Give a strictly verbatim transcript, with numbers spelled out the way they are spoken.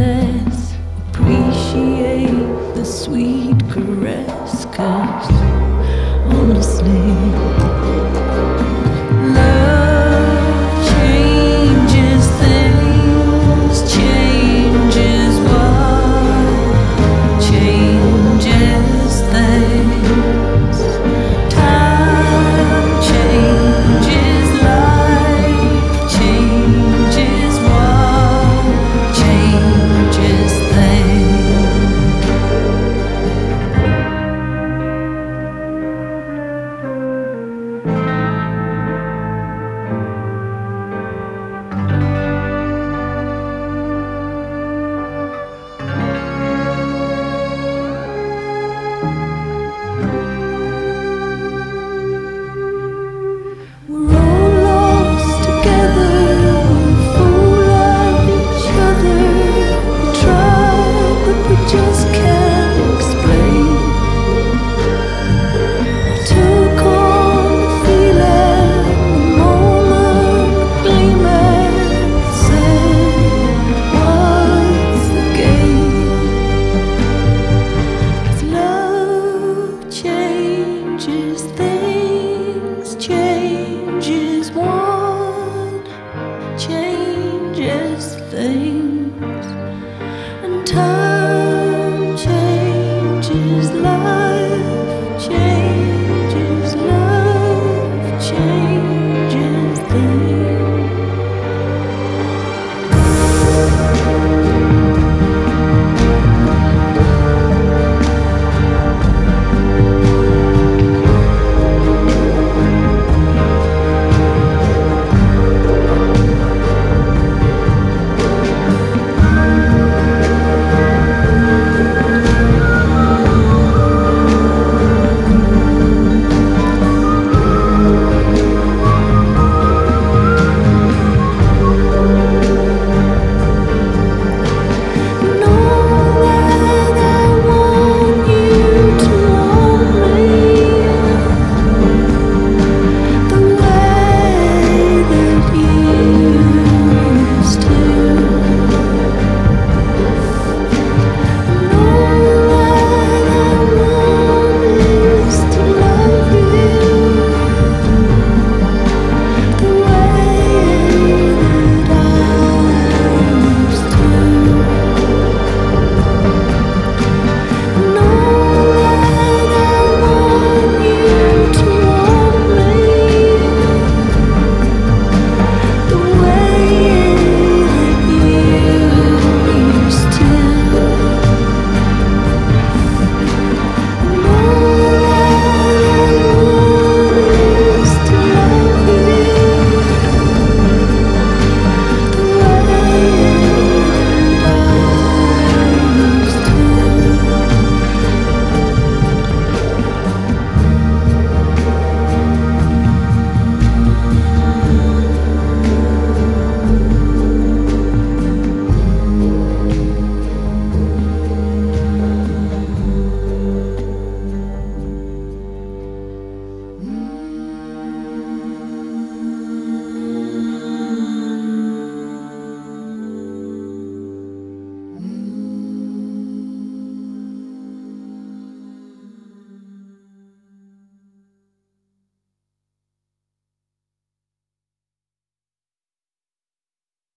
less appreciate the sweet caress. 'Cause honestly, love changes things, changes what changes things. Time changes life, changes what changes things. We're all lost together, we fool of each other. We try, but we just can't explain. I took on the feeling, the moment gleaming, said, what's the game? 'Cause love changes things, changes what changes things, and time